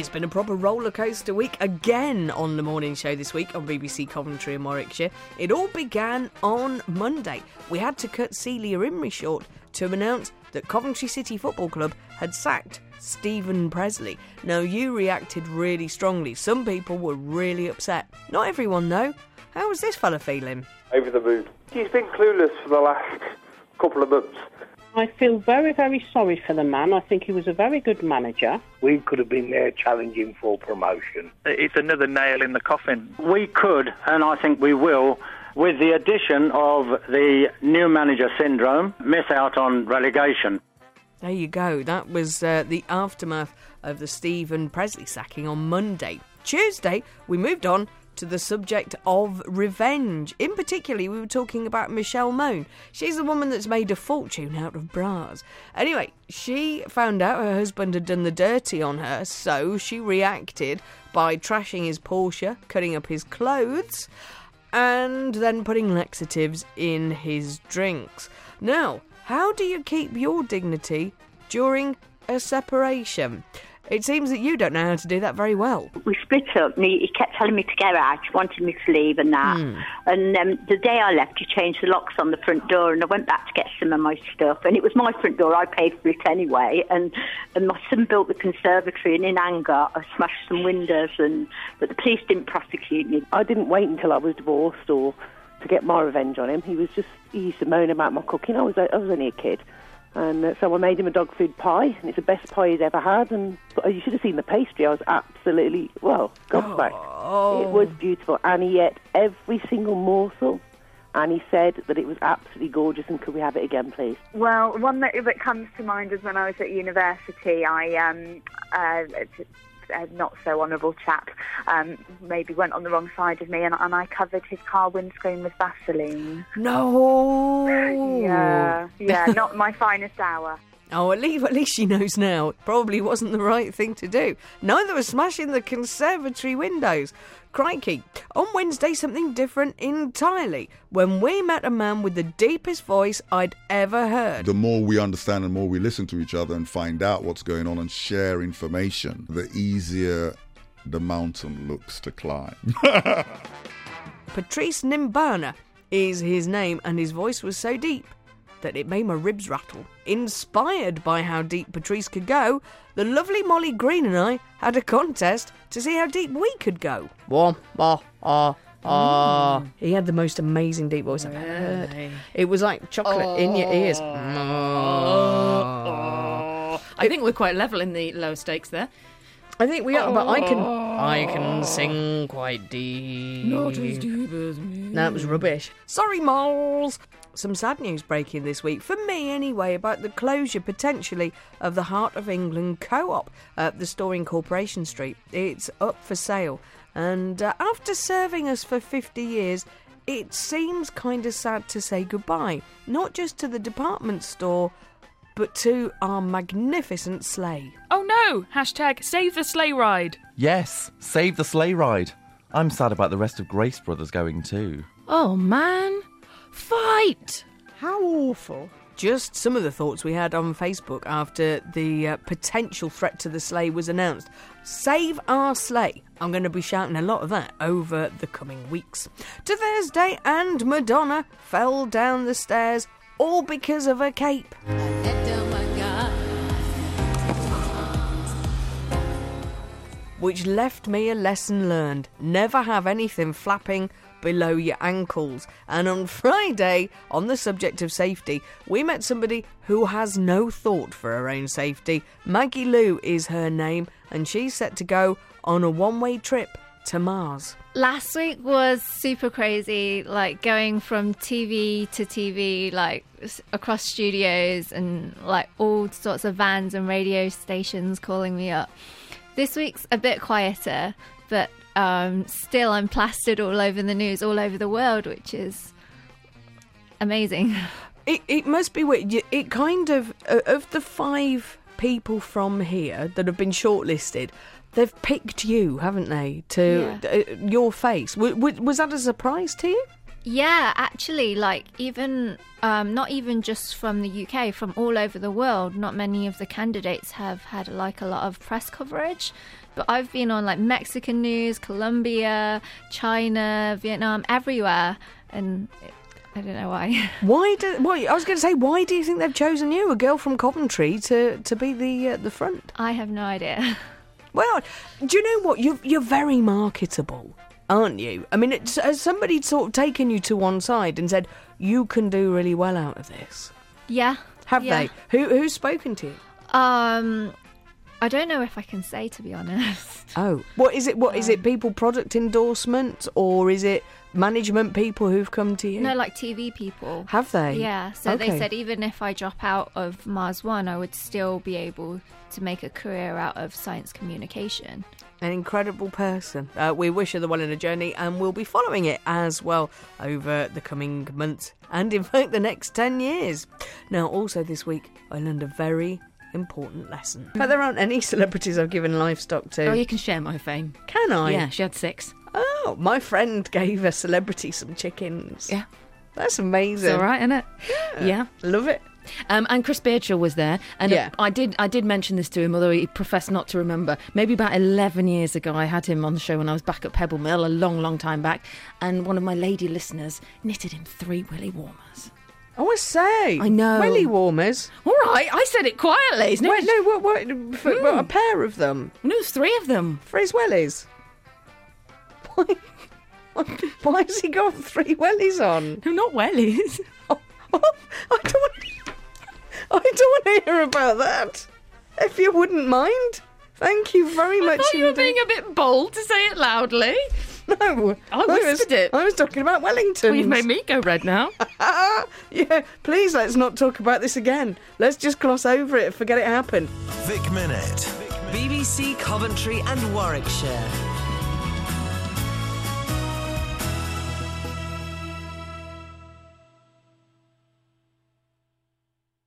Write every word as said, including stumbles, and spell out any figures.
It's been a proper rollercoaster week again on the morning show this week on B B C Coventry and Warwickshire. It all began on Monday. We had to cut Celia Imrie short to announce that Coventry City Football Club had sacked Stephen Presley. Now, you reacted really strongly. Some people were really upset. Not everyone, though. How was this fella feeling? Over the moon. He's been clueless for the last couple of months. I feel very, very sorry for the man. I think he was a very good manager. We could have been there challenging for promotion. It's another nail in the coffin. We could, and I think we will, with the addition of the new manager syndrome, miss out on relegation. There you go. That was uh, the aftermath of the Stephen Presley sacking on Monday. Tuesday, we moved on to the subject of revenge. In particular, we were talking about Michelle Mone. She's the woman that's made a fortune out of bras. Anyway, she found out her husband had done the dirty on her, so she reacted by trashing his Porsche, cutting up his clothes, and then putting laxatives in his drinks. Now, how do you keep your dignity during a separation? It seems that you don't know how to do that very well. We split up and he, he kept telling me to get out. He wanted me to leave and that. Mm. And um, the day I left, he changed the locks on the front door and I went back to get some of my stuff. And it was my front door. I paid for it anyway. And, and my son built the conservatory and in anger, I smashed some windows. And But the police didn't prosecute me. I didn't wait until I was divorced or to get my revenge on him. He was just, he used to moan about my cooking. I was, I was only a kid. And uh, so I made him a dog food pie, and it's the best pie he's ever had. And but you should have seen the pastry. I was absolutely, well, gobsmacked. Oh. It was beautiful. And he ate every single morsel. And he said that it was absolutely gorgeous, and could we have it again, please? Well, one that, that comes to mind is when I was at university, I, um, uh, a not so honourable chap, um, maybe went on the wrong side of me, and, and I covered his car windscreen with Vaseline. No! Yeah, yeah, not my finest hour. Oh, at least, at least she knows now. It probably wasn't the right thing to do. Neither was smashing the conservatory windows. Crikey. On Wednesday, something different entirely. When we met a man with the deepest voice I'd ever heard. The more we understand and more we listen to each other and find out what's going on and share information, the easier the mountain looks to climb. Patrice Nimbana is his name, and his voice was so deep that it made my ribs rattle. Inspired by how deep Patrice could go, the lovely Molly Green and I had a contest to see how deep we could go. Wah, wah, ah, ah. He had the most amazing deep voice I've heard. It was like chocolate oh. in your ears. Oh. Oh. I think we're quite level in the lower stakes there. I think we are, oh. but I can I can sing quite deep. Not as deep as me. That was rubbish. Sorry, moles. Some sad news breaking this week, for me anyway, about the closure, potentially, of the Heart of England Co-op, uh, the store in Corporation Street. It's up for sale. And uh, after serving us for fifty years, it seems kind of sad to say goodbye. Not just to the department store, but to our magnificent sleigh. Oh no! Hashtag save the sleigh ride. Yes, save the sleigh ride. I'm sad about the rest of Grace Brothers going too. Oh man. Fight! How awful. Just some of the thoughts we had on Facebook after the uh, potential threat to the sleigh was announced. Save our sleigh. I'm going to be shouting a lot of that over the coming weeks. To Thursday, and Madonna fell down the stairs, all because of her cape. Which left me a lesson learned. Never have anything flapping below your ankles. And on Friday, on the subject of safety, we met somebody who has no thought for her own safety. Maggie Lou is her name, and she's set to go on a one-way trip to Mars. Last week was super crazy, like going from T V to T V, like across studios and like all sorts of vans and radio stations calling me up. This week's a bit quieter, but um, still I'm plastered all over the news, all over the world, which is amazing. It, it must be weird. It kind of, uh, of the five people from here that have been shortlisted, they've picked you, haven't they, to yeah. uh, your face. W- w- was that a surprise to you? Yeah, actually, like even um, not even just from the U K, from all over the world. Not many of the candidates have had like a lot of press coverage, but I've been on like Mexican news, Colombia, China, Vietnam, everywhere, and it, I don't know why. Why do? Why, I was going to say, why do you think they've chosen you, a girl from Coventry, to to be the uh, the front? I have no idea. Well, do you know what? You're you're very marketable, aren't you? I mean, it's, has somebody sort of taken you to one side and said you can do really well out of this? Yeah. Have yeah. they? Who who's spoken to you? Um, I don't know if I can say, to be honest. Oh, what is it? What um, is it? People product endorsements, or is it management people who've come to you? No, like T V people. Have they? Yeah. So okay. they said even if I drop out of Mars One, I would still be able to make a career out of science communication. An incredible person. Uh, we wish her the well in her journey, and we'll be following it as well over the coming months and, in fact, the next ten years. Now, also this week, I learned a very important lesson. But there aren't any celebrities I've given livestock to. Oh, you can share my fame. Can I? Yeah, she had six. Oh, my friend gave a celebrity some chickens. Yeah. That's amazing. It's all right, isn't it? Yeah. Yeah. Love it. Um, and Chris Beardshaw was there, and yeah. I did I did mention this to him, although he professed not to remember. Maybe about eleven years ago, I had him on the show when I was back at Pebble Mill, a long, long time back, and one of my lady listeners knitted him three willy warmers. Oh, I say. I know. Willy warmers. All right, I said it quietly. Wait, Wait, no, what, what, for, mm. what, a pair of them? No, there's three of them. For his wellies? Why, why has he got three wellies on? No, not wellies. Oh, oh, I don't want I don't want to hear about that. If you wouldn't mind. Thank you very much. I thought you were indeed. being a bit bold to say it loudly. No. I whispered was, it. I was talking about Wellingtons. Well, you've made me go red now. Yeah, please let's not talk about this again. Let's just gloss over it, forget it happened. Vic Minute. B B C Coventry and Warwickshire.